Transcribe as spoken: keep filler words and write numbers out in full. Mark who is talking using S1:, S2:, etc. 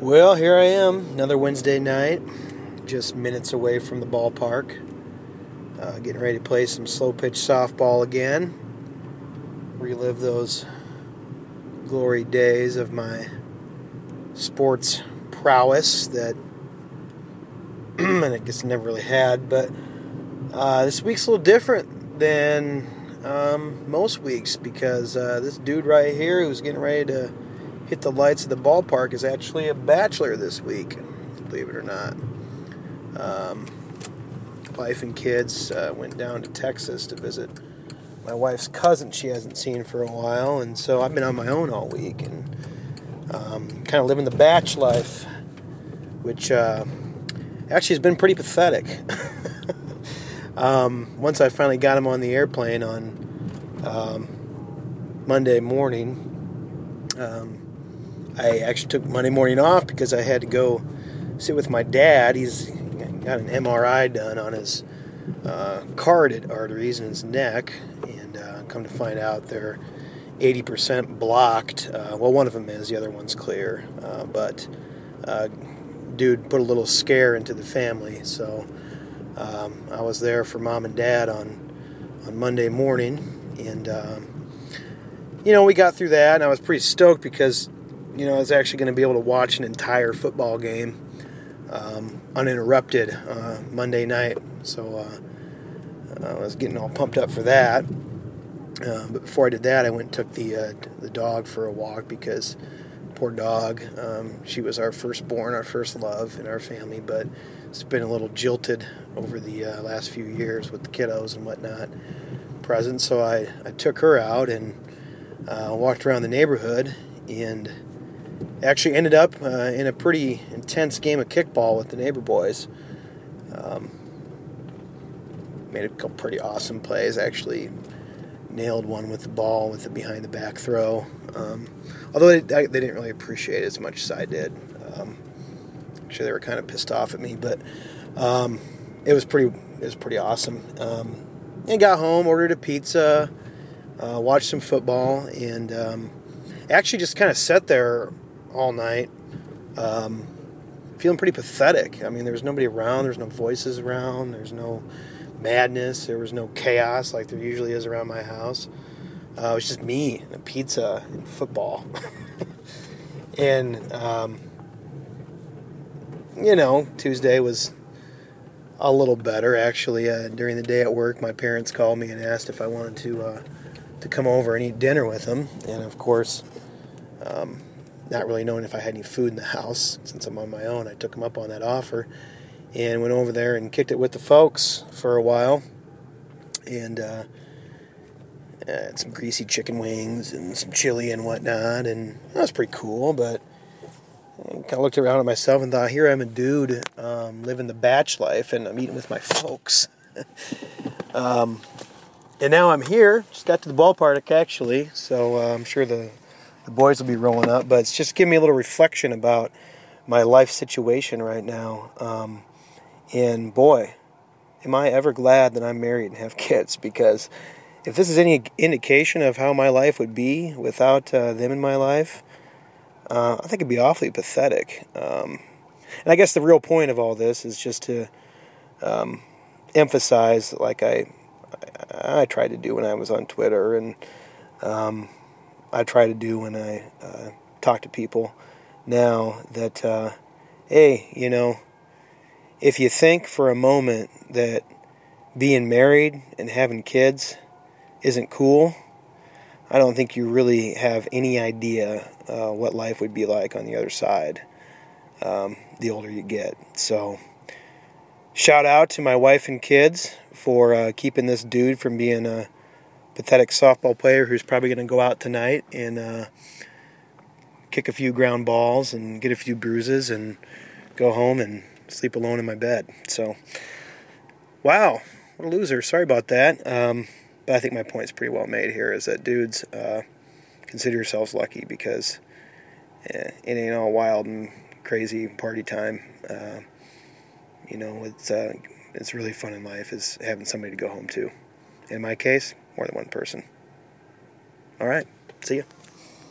S1: Well, here I am, another Wednesday night, just minutes away from the ballpark, uh, getting ready to play some slow pitch softball again, relive those glory days of my sports prowess that I guess I never really had, but uh, this week's a little different than um, most weeks because uh, this dude right here who's getting ready to hit the lights of the ballpark is actually a bachelor this week, believe it or not. Um, wife and kids uh, went down to Texas to visit my wife's cousin she hasn't seen for a while, and so I've been on my own all week and um, kind of living the batch life, which uh, actually has been pretty pathetic. um, once I finally got him on the airplane on um, Monday morning, um, I actually took Monday morning off because I had to go sit with my dad. He's got an M R I done on his uh, carotid arteries in his neck, and uh, come to find out they're eighty percent blocked. Uh, well, one of them is, the other one's clear. Uh, but uh, dude put a little scare into the family, so um, I was there for mom and dad on on Monday morning, and um, you know, we got through that, and I was pretty stoked because, you know, I was actually going to be able to watch an entire football game um, uninterrupted uh, Monday night. So uh, I was getting all pumped up for that. Uh, but before I did that, I went and took the uh, the dog for a walk because poor dog, um, she was our firstborn, our first love in our family, but it's been a little jilted over the uh, last few years with the kiddos and whatnot present. So I, I took her out and uh, walked around the neighborhood and actually ended up uh, in a pretty intense game of kickball with the neighbor boys. Um, made a couple pretty awesome plays. Actually nailed one with the ball with the behind the back throw. Um, although they, they didn't really appreciate it as much as I did. Um, actually, they were kind of pissed off at me, but um, it was pretty. It was pretty awesome. Um, and got home, ordered a pizza, uh, watched some football, and um, actually just kind of sat there all night, um, feeling preted pathetic. I mean, there was nobody around. There's no voices around. There's no madness. There was no chaos like there usually is around my house. Uh, it was just me, and a pizza, and football. and, um, you know, Tuesday was a little better, actually. Uh, during the day at work, my parents called me and asked if I wanted to uh, to come over and eat dinner with them. And, of course, um, not really knowing if I had any food in the house, since I'm on my own, I took them up on that offer and went over there and kicked it with the folks for a while, and uh, had some greasy chicken wings and some chili and whatnot, and that was pretty cool. But I kind of looked around at myself and thought, here I'm a dude um, living the batch life, and I'm eating with my folks. um, and now I'm here, just got to the ballpark actually, so uh, I'm sure the The boys will be rolling up, but it's just giving me a little reflection about my life situation right now. Um, and boy, am I ever glad that I'm married and have kids, because if this is any indication of how my life would be without uh, them in my life, uh, I think it'd be awfully pathetic. Um, and I guess the real point of all this is just to um, emphasize, like I, I I tried to do when I was on Twitter, and um, I try to do when I uh, talk to people now, that, uh, hey, you know, if you think for a moment that being married and having kids isn't cool, I don't think you really have any idea uh, what life would be like on the other side um, the older you get. So, shout out to my wife and kids for uh, keeping this dude from being a pathetic softball player who's probably going to go out tonight and uh, kick a few ground balls and get a few bruises and go home and sleep alone in my bed. So, wow, what a loser. Sorry about that. Um, but I think my point's pretty well made here, is that dudes, uh, consider yourselves lucky, because eh, it ain't all wild and crazy party time. Uh, you know, it's uh, it's really fun in life is having somebody to go home to. In my case, more than one person. All right. See ya.